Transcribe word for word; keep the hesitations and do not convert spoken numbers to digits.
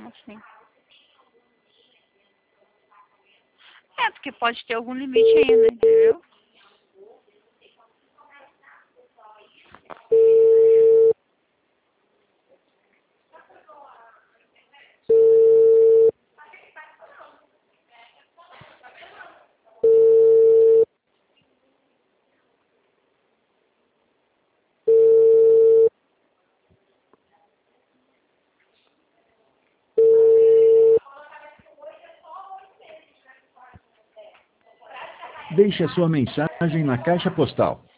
assim. É, porque pode ter algum limite ainda, entendeu? Deixe a sua mensagem na caixa postal